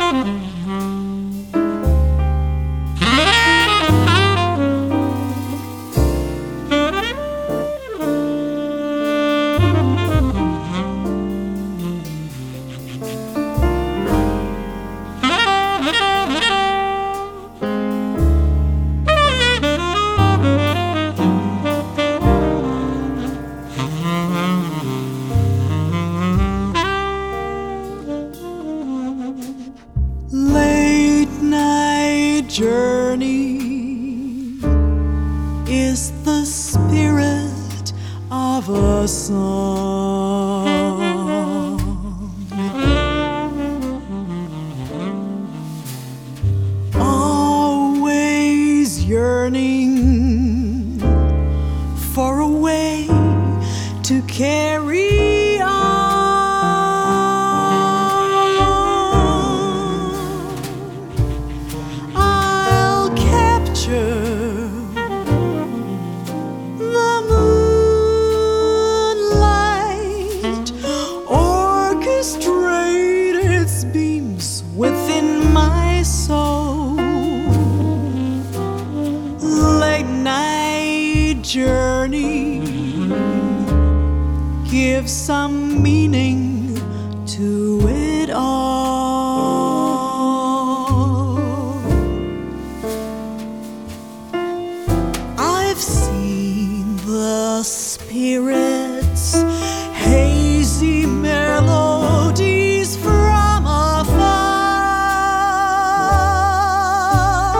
Late night journey is the spirit of a song. Always yearning for a way to carry on. The moonlight orchestrate its beams within my soul. Late night journey give some meaning to it all. I've seen the spirits' hazy melodies from afar.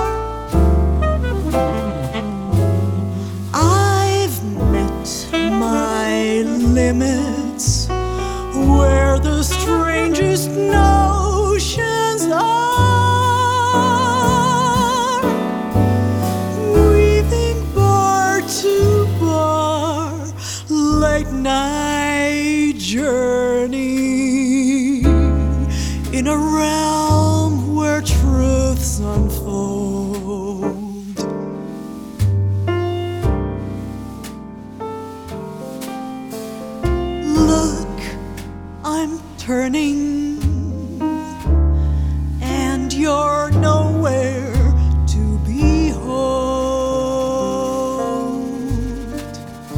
I've met my limits where the strangest notions are, weaving bar to bar, late night journey in a realm where truths unfold. Look, I'm turning, and you're nowhere to behold.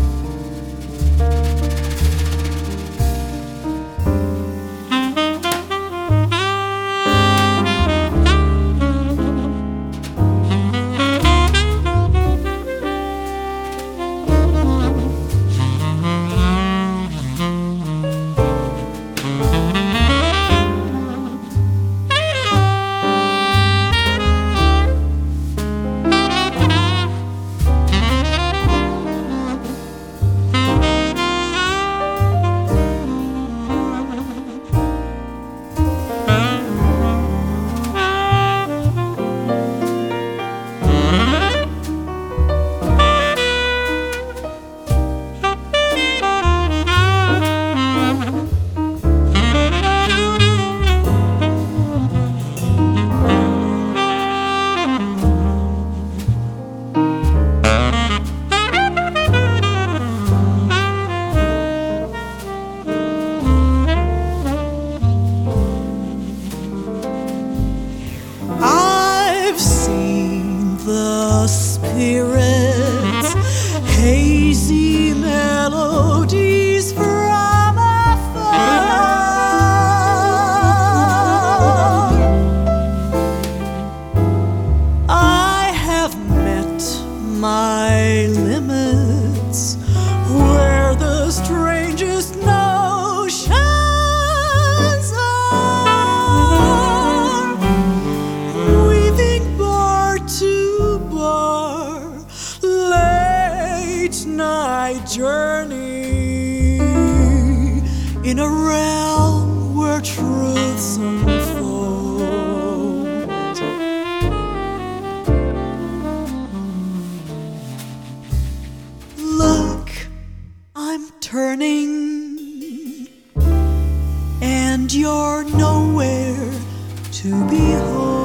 I've seen the spirits' hazy melodies from afar. I have met my limits where the strangest notions are, weaving bar to bar, late night journey in a realm where truths unfold. Look, I'm turning, and you're nowhere to behold.